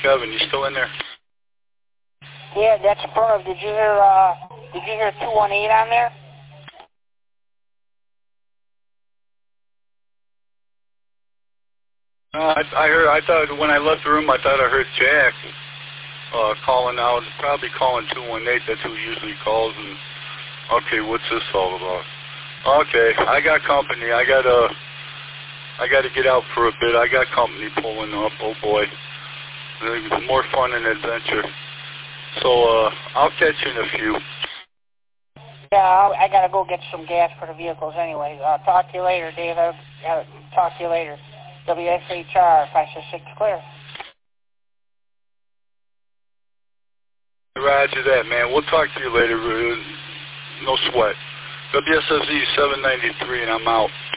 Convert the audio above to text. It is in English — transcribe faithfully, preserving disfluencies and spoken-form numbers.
Kevin. You still in there? Yeah, that's affirmative. Did you hear, uh, did you hear two one eight on there? Uh, I, I heard, I thought, when I left the room, I thought I heard Jack, uh, calling out, probably calling two one eight, that's who usually calls, and, okay, what's this all about? Okay, I got company, I got, uh, I got to get out for a bit, I got company pulling up, oh boy. It's more fun and adventure. So, uh, I'll catch you in a few. Yeah, I'll, I gotta go get some gas for the vehicles anyway. Uh, talk to you later, Dave. I'll, I'll talk to you later. W S H R five six six clear. Roger that, man. We'll talk to you later. No sweat. W S S E seven ninety-three, and I'm out.